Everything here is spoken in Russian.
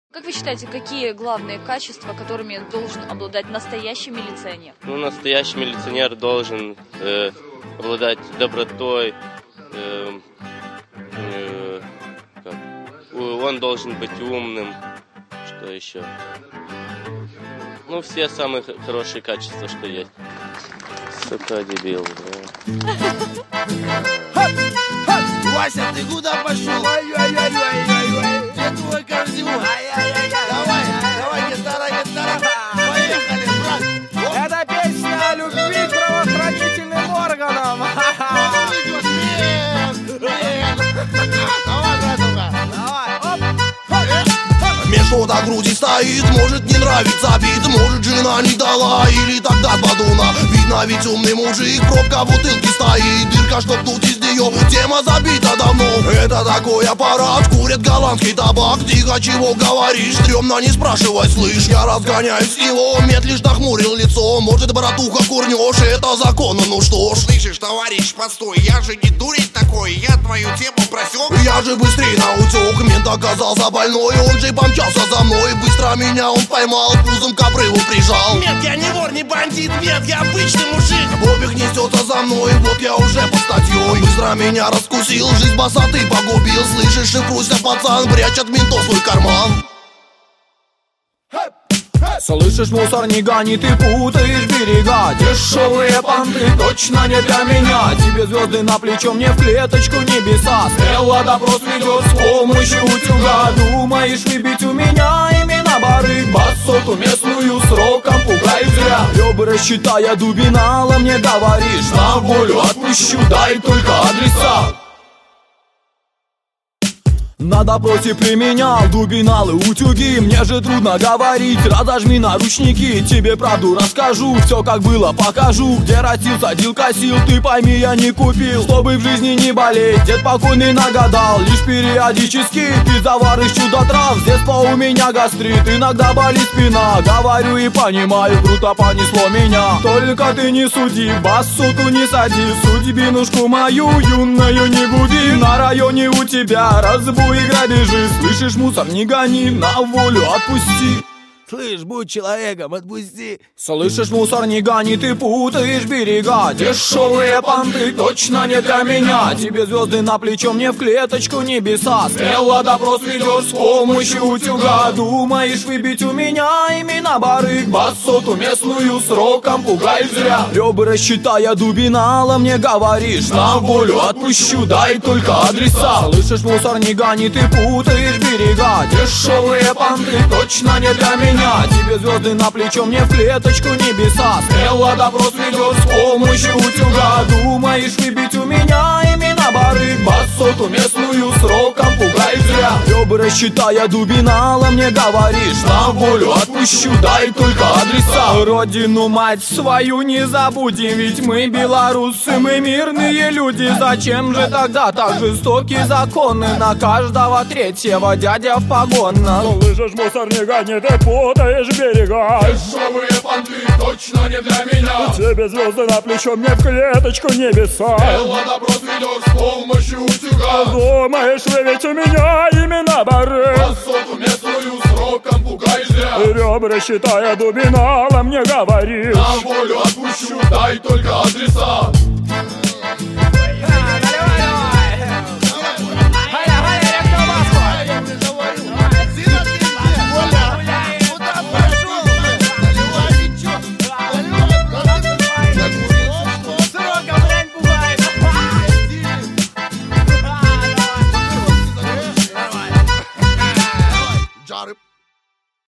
Как вы считаете, какие главные качества, которыми должен обладать настоящий милиционер? Настоящий милиционер должен обладать добротой, он должен быть умным, что еще? Все самые хорошие качества, что есть. Сука, дебил, да. Вася, ты куда пошел? Где твой кардион? Давай, гитара, поехали, брат. Это песня о любви к правоохранительным органам. Что на груди стоит, может не нравится бит, может жена не дала, или тогда подуна. Видно, ведь умный мужик, пробка в бутылке стоит, дырка, чтоб тут из нее тема забита давно. Это такой аппарат, курят голландский табак. Тихо, чего говоришь, стрёмно, не спрашивай, слышь. Я разгоняюсь с него, мед лишь нахмурил лицо. Может, братуха, курнешь, это законно, ну что ж. Слышишь, товарищ, постой, я же не дурень такой, я твою тему просек. Я же быстрее наутек, мент оказался больной, он же помчался за мной. Быстро меня он поймал, пузом к обрыву прижал. Нет, я не вор, не бандит, нет, я обычный мужик. Бобик несется за мной, вот я уже под статьей. Быстро меня раскусил, жизнь босоты погубил. Слышишь, шифруйся, пацан, прячь от ментов свой карман. Слышишь, мусор, не гони, ты путаешь берега. Дешевые понты точно не для меня. Тебе звезды на плечо, мне в клеточку небеса. Смело допрос ведет с помощью утюга. Думаешь выбить у меня имена барыг? Басоту местную сроком пугай зря. Ребра считая дубинала, мне говоришь, на волю отпущу, дай только адреса. На допросе применял дубиналы, утюги. Мне же трудно говорить, разожми наручники. Тебе правду расскажу, все как было покажу. Где растил, садил, косил, ты пойми, я не купил. Чтобы в жизни не болеть, дед покойный нагадал. Лишь периодически пить завар из чудо-трав. С детства у меня гастрит, иногда болит спина. Говорю и понимаю, круто понесло меня. Только ты не суди, бассуту не сади. Судьбинушку мою юную не губи. На районе у тебя разбой и грабежи. Слышишь, мусор, не гони, на волю отпусти. Слышь, будь человеком, отпусти. Слышишь, мусор, не гони, ты путаешь берега. Дешевые понты точно не для меня. Тебе звезды на плечо, мне в клеточку небеса. Смело допрос ведешь с помощью утюга. Думаешь выбить у меня имена барыг? Басоту местную сроком пугаешь зря. Ребра считая дубинала, мне говоришь, на волю отпущу, дай только адреса. Слышишь, мусор, не гони, ты путаешь берега. Дешевые понты точно не для меня. Тебе звезды на плечо, мне в клеточку небеса. Смело допрос ведешь с помощью утюга. Думаешь выбить у меня имена барыг? Басоту местную сроком пугай зря. Ребра считая дубинала, мне говоришь, на волю отпущу, дай только адреса. Родину мать свою не забудем, ведь мы белорусы, мы мирные люди. Зачем же тогда так жестокие законы? На каждого третьего дядя в погонах. Слышишь, мусор, не гони, ты путаешь берега. Дешевые понты точно не для меня. Тебе звезды на плечо, мне в клеточку небеса. Смело допрос ведешь с помощью утюга. Думаешь выбить у меня имена барыг? Басоту местную сроком пугаешь зря. Ребра считая дубинала, мне говоришь, на волю отпущу, дай только адреса.